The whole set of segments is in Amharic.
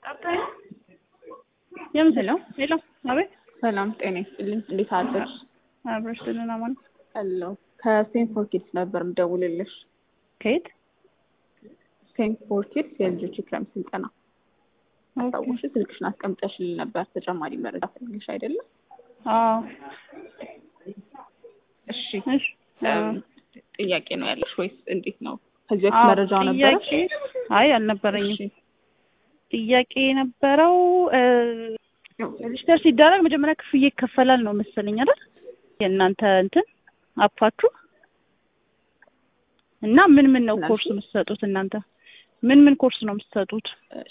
ሄሎ ሄሎ አቤት። ሰላም ጤና ይስጥልኝ። እንዴት አደርሽ? አብረሽ ደህና ማን? ሄሎ ከሴንት ፎር ኪድስ ነበር የምደውልልሽ። ከየት? ሴንት ፎር ኪድስ የልጆች የክረምት ስልጠና አስታውሽ፣ ስልክሽን አስቀምጠሽልኝ ነበር ተጨማሪ መረጃ ፈልግሽ አይደለም? አዎ። እሺ ጥያቄ ነው ያለሽ ወይስ እንዴት ነው? ከዚህ በፊት መረጃው ነበረሽ? አይ አልነበረኝም። ጥያቄ የነበረው ሬጅስተር ሲደረግ መጀመሪያ ክፍያ ይከፈላል ነው መሰለኝ አይደል? የእናንተ እንትን አፓችሁ እና ምን ነው ኮርስ የምትሰጡት እናንተ? ምን ኮርስ ነው የምትሰጡት?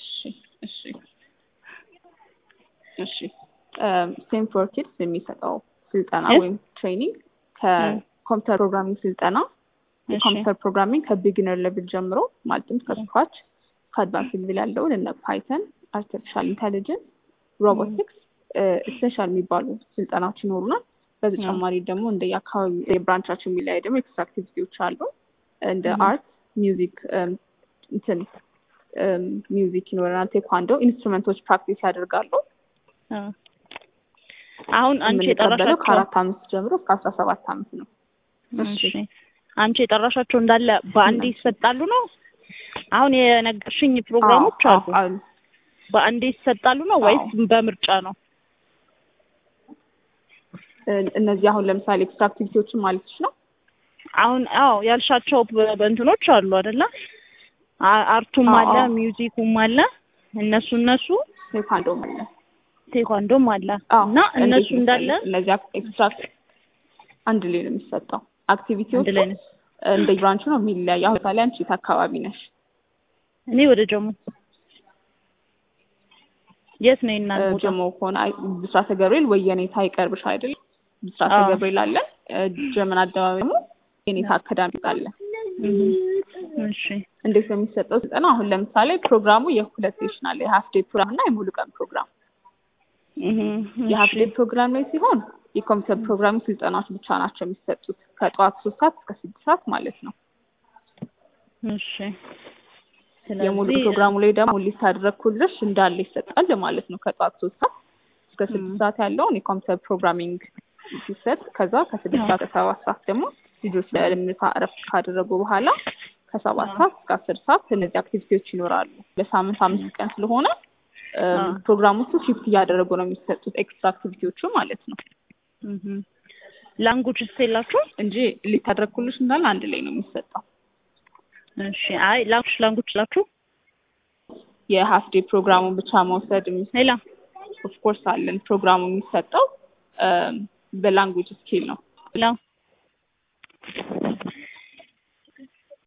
እሺ ሴንት ፎር ኪድስ የሚሰጠው ስልጠና ወይም ትሬኒንግ ከኮምፒውተር ፕሮግራሚንግ ስልጠና የኮምፒውተር ፕሮግራሚንግ ከቢጊነር ሌቭል ጀምሮ ማለትም ከስክራች ከአድቫንስ ሌቭል ያለውን እነ ፓይተን፣ አርቲፊሻል ኢንተሊጀንስ፣ ሮቦቲክስ ኤሴንሻል የሚባሉ ስልጠናዎች ይኖሩናል። በተጨማሪ ደግሞ እንደ የአካባቢ የብራንቻችን የሚለያይ ደግሞ ኤክስትራ አክቲቪቲዎች አሉ። እንደ አርት፣ ሚውዚክ ሚውዚክ ይኖረናል። ቴኳንዶ ኢንስትሩመንቶች ፕራክቲስ ያደርጋሉ። አሁን አንቺ የጠራሻቸው ከ4 ዓመት ጀምሮ እስከ 17 ዓመት ነው። እሺ አንቺ የጠራሻቸው እንዳለ በአንዴ ይሰጣሉ ነው? አሁን የነገርሽኝ ፕሮግራሞች አሉ በአንዴ ይሰጣሉ ነው ወይስ በምርጫ ነው? እነዚህ አሁን ለምሳሌ ኤክስትራ አክቲቪቲዎችን ማለትሽ ነው? አሁን ያልሻቸው በእንትኖች አሉ አይደለ? አርቱም አለ ሚውዚኩም አለ እነሱ ቴኳንዶም አለ እና እነሱ እንዳለ እነዚህ ኤክስትራ አንድ ላይ ነው የሚሰጠው። አክቲቪቲዎች እንደ ብራንቹ ነው የሚለያየው። አሁን ታዲያ አንቺ አካባቢ ነሽ? እኔ ወደ ጀሞ። የት ነው እናንተ? ጀሞ ከሆነ ብስራተ ገብርኤል ወይ የኔታ ይቀርብሽ አይደል? ብስራተ ገብርኤል አለ። ጀመን አደባባይ ደግሞ የኔታ አካዳሚ አለ። እሺ እንዴት ነው የሚሰጠው ስልጠና? አሁን ለምሳሌ ፕሮግራሙ የሁለት ሴሽን አለ። የሀፍ ዴይ ፕሮግራም እና የሙሉ ቀን ፕሮግራም። የሀፍ ዴይ ፕሮግራም ላይ ሲሆን የኮምፒውተር ፕሮግራሚንግ ስልጠናዎች ብቻ ናቸው የሚሰጡት ከጠዋት 3 ሰዓት እስከ 6 ሰዓት ማለት ነው። እሺ የሙሉ ፕሮግራሙ ላይ ደግሞ ሊስት አደረኩልሽ እንዳለ ይሰጣል ማለት ነው። ከጠዋት 3 ሰዓት እስከ 6 ሰዓት ያለውን የኮምፒውተር ፕሮግራሚንግ ሲሰጥ ከዛ ከ6 ሰዓት እስከ 7 ሰዓት ደግሞ ልጆች ለምሳ እረፍት ካደረጉ በኋላ ከ7 ሰዓት እስከ 10 ሰዓት እነዚህ አክቲቪቲዎች ይኖራሉ። ለሳምንት 5 ቀን ስለሆነ ፕሮግራሞቹ ሽፍት እያደረጉ ነው የሚሰጡት ኤክስትራ አክቲቪቲዎቹ ማለት ነው። ላንጉጅ ስቴላችሁ እንጂ ሊታደርኩልሽ እንዳለ አንድ ላይ ነው የሚሰጠው። እሺ አይ ላንጉጅ ላችሁ የሀፍ ዴይ ፕሮግራሙን ብቻ መውሰድ ሌላ ኦፍ ኮርስ አለን። ፕሮግራሙ የሚሰጠው በላንጉጅ ስኪል ነው።